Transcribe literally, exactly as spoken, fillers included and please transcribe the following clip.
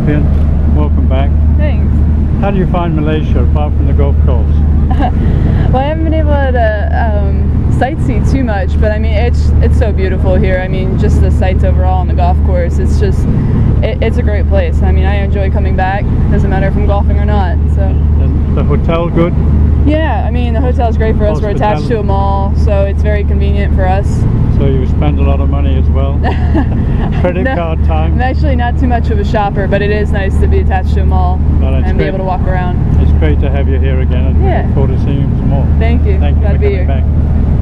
champion. Welcome back. Thanks. How do you find Malaysia apart from the golf course? Well, I haven't been able to um, sightsee too much, but I mean, it's it's so beautiful here. I mean, just the sights overall on the golf course, it's just, it, it's a great place. I mean, I enjoy coming back. Doesn't matter if I'm golfing or not. So. And the hotel good? Yeah, I mean, the hotel's great for us. We're attached to a mall, so it's very convenient for us. So you spend a lot of money as well? Credit no, card time? I'm actually not too much of a shopper, but it is nice to be attached to a mall well, and great. be able to walk around. It's great to have you here again, and yeah. look forward to seeing you some more. Thank you. Thank you Glad for to be coming here. back.